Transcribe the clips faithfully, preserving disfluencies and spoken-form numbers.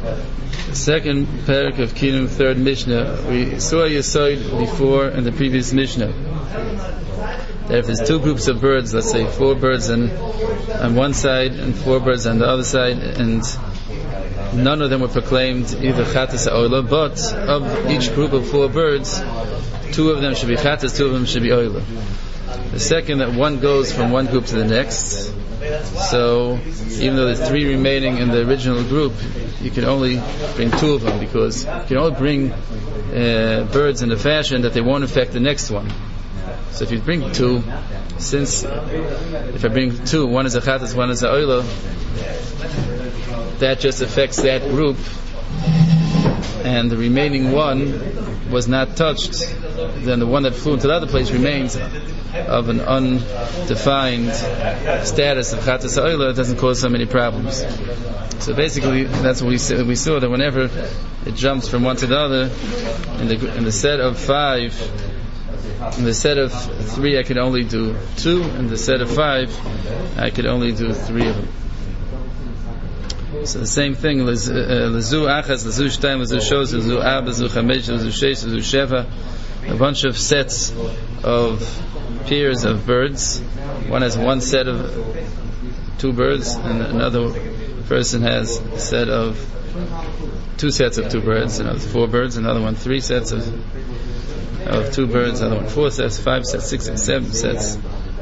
The second parak of Kinum, third Mishnah. We saw Yesod before in the previous Mishnah that if there's two groups of birds, let's say four birds on, on one side and four birds on the other side, and none of them were proclaimed either Chatas or Oila, but of each group of four birds, two of them should be Chatas, two of them should be Oila. The second, that one goes from one group to the next. So even though there's three remaining in the original group, you can only bring two of them, because you can only bring uh, birds in the fashion that they won't affect the next one. So if you bring two, since if I bring two, one is a Chatas, one is a Oila, that just affects that group, and the remaining one was not touched, then the one that flew into the other place remains of an undefined status of Chatas Oila. It doesn't cause so many problems. So basically, that's what we saw, we saw that whenever it jumps from one to the other, in the in the set of five, in the set of three, I could only do two. In the set of five, I could only do three of them. So the same thing, Lezu Achas, Lezu Shtaim, Lezu Shos, Lezu Ab, Lezu Chamesh, Lezu Sheish, Lezu Sheva, a bunch of sets of pairs of birds. One has one set of two birds, and another person has a set of two sets of two birds, another four birds, another one three sets of of two birds, another one four sets, five sets, six sets, seven sets.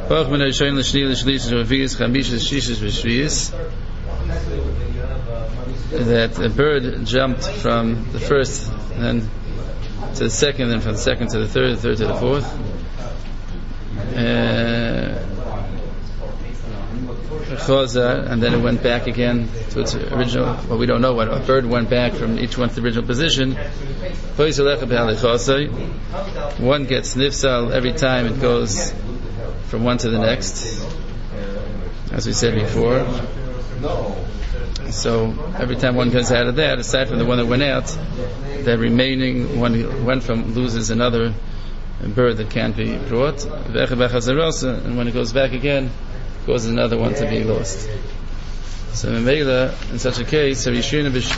That a bird jumped from the first then to the second, then from the second to the third, the third to the fourth. Uh, and then it went back again to its original. Well, we don't know what a bird went back from each one to the original position. One gets nifsal every time it goes from one to the next, as we said before. So every time one goes out of that, aside from the one that went out, the remaining one went from loses another bird that can't be brought. And when it goes back again, causes another one to be lost. So in such a case, because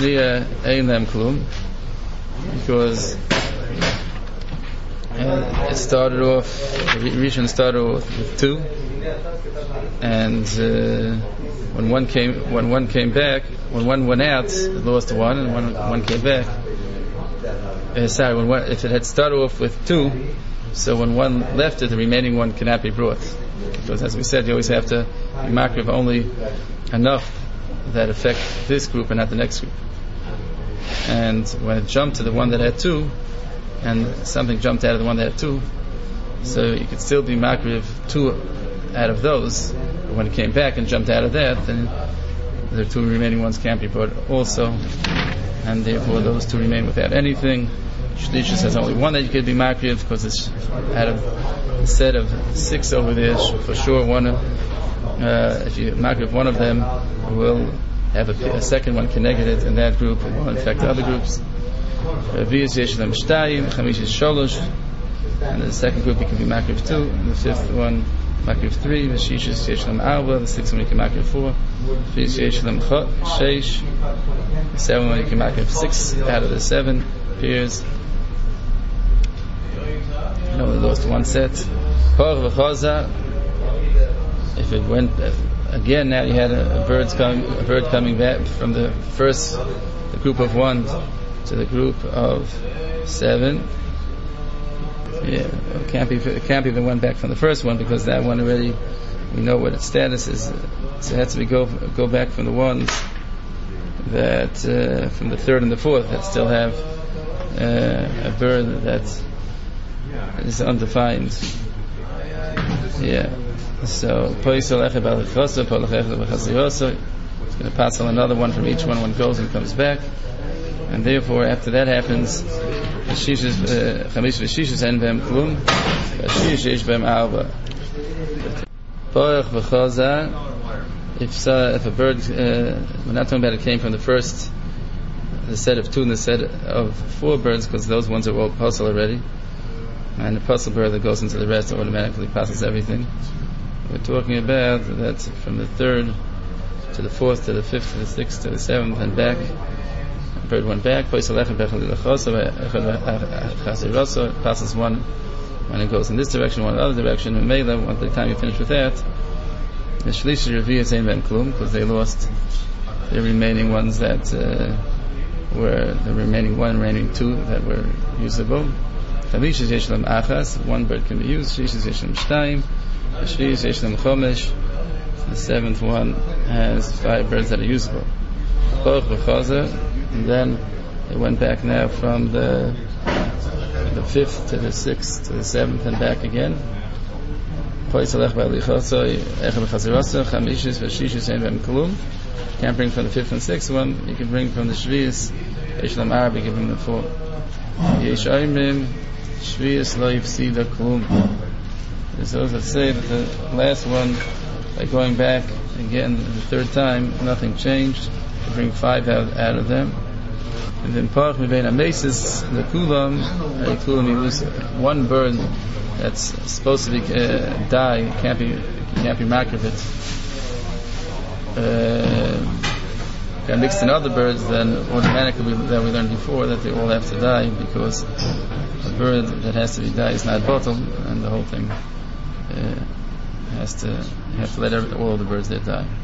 uh, it started off, Rishon started off with two, and uh, when one came, when one came back, when one went out, it lost one, and when one came back, uh, sorry, when one, if it had started off with two, so when one left it, the remaining one cannot be brought, because as we said, you always have to be makriv only enough that affect this group and not the next group. And when it jumped to the one that had two, and something jumped out of the one that had two, so you could still be makriv two out of those, but when it came back and jumped out of that, then the two remaining ones can't be brought also, and therefore those two remain without anything. Shlishus has only one that you could be makriv, because it's out of a set of six over there, for sure one, uh, if you makriv one of them, will have a, a second one connected in that group, and will infect the other groups. And the second group you can be makriv two, and the fifth one makriv three, the shishis yeshlam arba, the sixth one you can makriv four, the yeshlam sheish, the seventh one you can makriv six out of the seven pairs. You know, we lost one set. If it went if, again, now you had a, a bird coming, a bird coming back from the first, the group of one to the group of seven. Yeah, it can't be. It can't be the one back from the first one, because that one already, we know what its status is. So it has to be go go back from the ones that uh, from the third and the fourth that still have uh, a bird that is undefined. Yeah. So it's going to pass on another one from each one when it goes and comes back, and therefore after that happens, if uh, if a bird, uh, we're not talking about it came from the first, the set of two and the set of four birds, because those ones are all puzzle already, and the puzzle bird that goes into the rest automatically passes everything. We're talking about that from the third to the fourth to the fifth to the sixth to the seventh and back, bird went back. Passes one when it goes in this direction, one in the other direction. And Mela, by the time you finish with that, the Shlish Revi'ah Zayin Ben Klum, because they lost the remaining ones that uh, were the remaining one, remaining two that were usable. Chamishes Yesh Lam Achas, one bird can be used. Shishes Yesh Lam Shtayim, Shvish Yesh Lam Chomesh. The seventh one has five birds that are usable. And then it went back now from the the fifth to the sixth to the seventh and back again. Can't bring from the fifth and sixth one. You can bring from the Shvius. Yesh Lam Arba, you can bring the four. Yesh Aimim Shvius Lo Yifsida Klum. There's those that say that the last one, by going back again the third time, nothing changed. You bring five out, out of them. And then Parach Mibein Amesis, the Kulam, the Kulam, you lose one bird that's supposed to be uh, die, can't be can't be marked with it. Uh, got mixed in other birds, then automatically we, that we learned before that they all have to die, because a bird that has to be die is not bottom, and the whole thing uh, has to you have to let every, all of the birds there die.